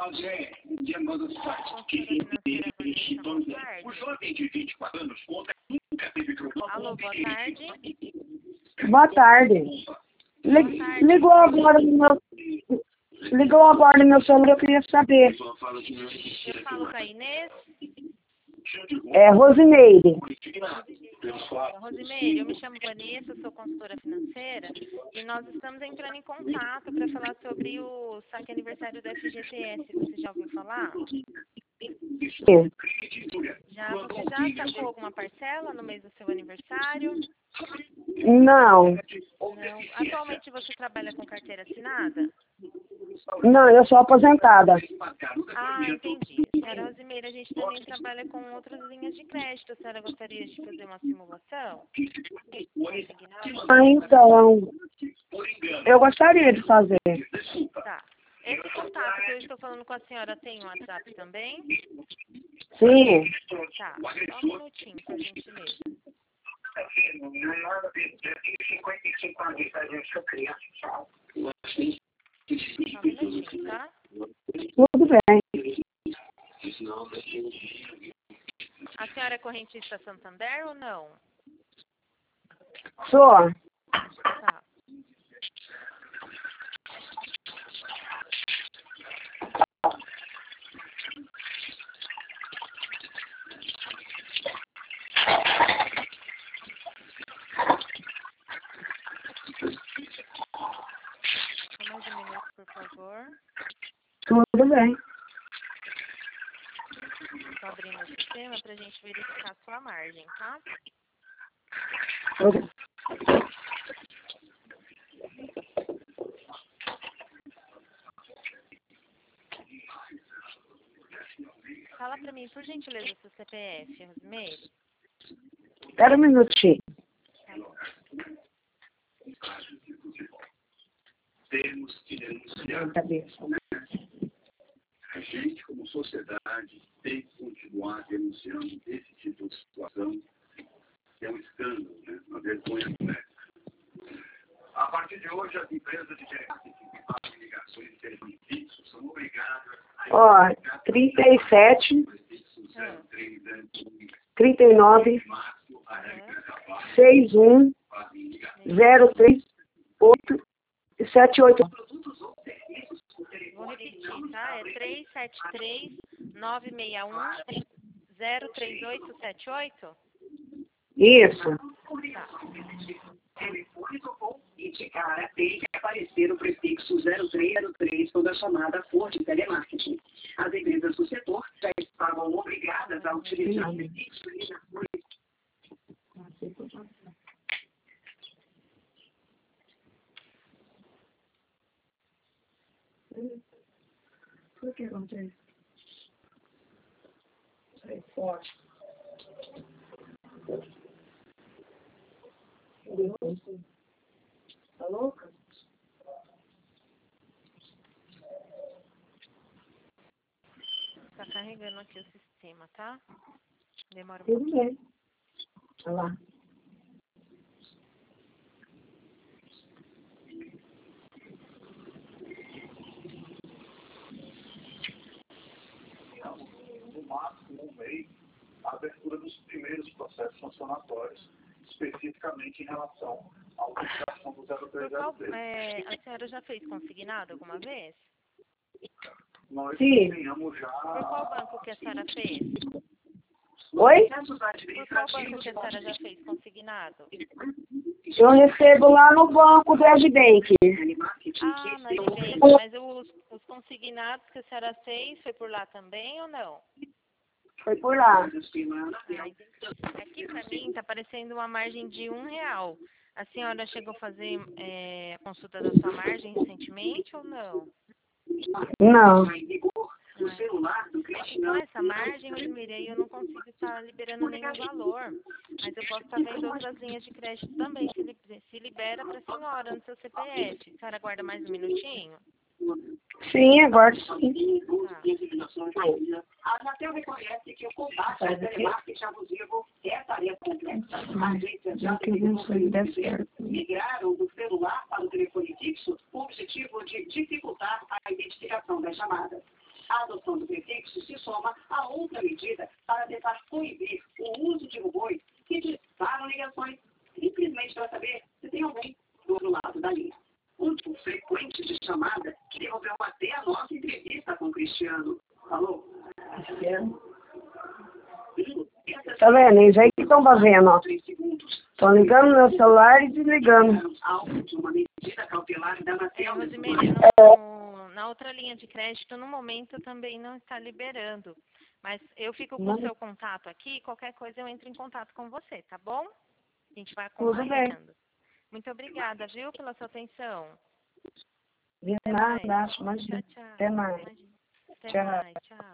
Alô, boa tarde. Boa tarde. Ligou agora no meu celular, eu queria saber. Eu falo com a Inês. É Rosineide. Rosimeire, eu me chamo Vanessa, sou consultora financeira e nós estamos entrando em contato para falar sobre o saque aniversário da FGTS. Você já ouviu falar? Sim. Você já sacou alguma parcela no mês do seu aniversário? Não. Não. Atualmente você trabalha com carteira assinada? Não, eu sou aposentada. Ah, entendi. Senhora Rosimeire, a gente também trabalha com outras linhas de crédito. A senhora gostaria de fazer uma simulação? Ah, então, eu gostaria de fazer. Tá. Esse contato que eu estou falando com a senhora tem um WhatsApp também? Sim. Tá, só um minutinho, por gentileza. Só um minutinho, tá? Tudo bem. A senhora é correntista Santander ou não? Sou. Tá. Só mais um minuto, por favor. Tudo bem. Estou abrindo o sistema para a gente verificar a sua margem, tá? Fala para mim, por gentileza, seu CPF, Rosimeire. Espera um minutinho. Tá bom. Temos que denunciar. Cabeça. A gente, como sociedade, tem que continuar denunciando esse tipo de situação, que é um escândalo, né? Uma vergonha completa. A partir de hoje, as empresas de telemarketing que fazem ligações de telefone fixo são obrigadas a... 37, 39, 61, 03, 8, 78. Vou repetir, tá? É 373-961-03878? Isso. Tá. Telefone tocou e de cara tem que aparecer o prefixo 0303 toda a chamada for de telemarketing. As empresas do setor já estavam obrigadas a utilizar o prefixo e já foi. Por que acontece? Sai forte. Tá louca? Tá carregando aqui o sistema, tá? Demora um Tudo pouquinho. bem. Olha lá. No máximo, um mês, a abertura dos primeiros processos sancionatórios, especificamente em relação à aplicação do 0303. A senhora já fez consignado alguma vez? Nós Sim. tenhamos já... Por qual banco que a senhora fez? Oi? Por qual banco que a senhora já fez consignado? Eu recebo lá no banco do Edbank. Ah, na Ebank. Mas os consignados que a senhora fez, foi por lá também ou não? Foi por lá. Aqui pra mim tá aparecendo uma margem de R$1. A senhora chegou a fazer a consulta da sua margem recentemente ou não? Não. Então essa margem, Rosimeire, eu não consigo estar liberando nenhum valor. Mas eu posso estar vendo outras linhas de crédito também. Se libera para a senhora no seu CPF. A senhora aguarda mais um minutinho? Sim, agora sim. Tá. A Anatel reconhece que o combate ao telemarketing abusivo é tarefa complexa. As agências já migraram do celular para o telefone fixo com o objetivo de dificultar a identificação das chamadas. A adoção do prefixo se soma a outra medida para tentar coibir o uso de robôs que disparam ligações simplesmente para saber se tem alguém do outro lado da linha. Um tipo frequente de chamada que derrubou até a nossa entrevista com o Cristiano. Alô? Cristiano? Tá vendo? Eles aí que estão fazendo, ó. Estão ligando no meu celular e desligando. Rosimeire, na outra linha de crédito, no momento, também não está liberando. Mas eu fico com o seu contato aqui, qualquer coisa eu entro em contato com você, tá bom? A gente vai acompanhando. Muito obrigada, viu, pela sua atenção. De nada, acho, mas Tchau, tchau. até mais. Até mais, tchau.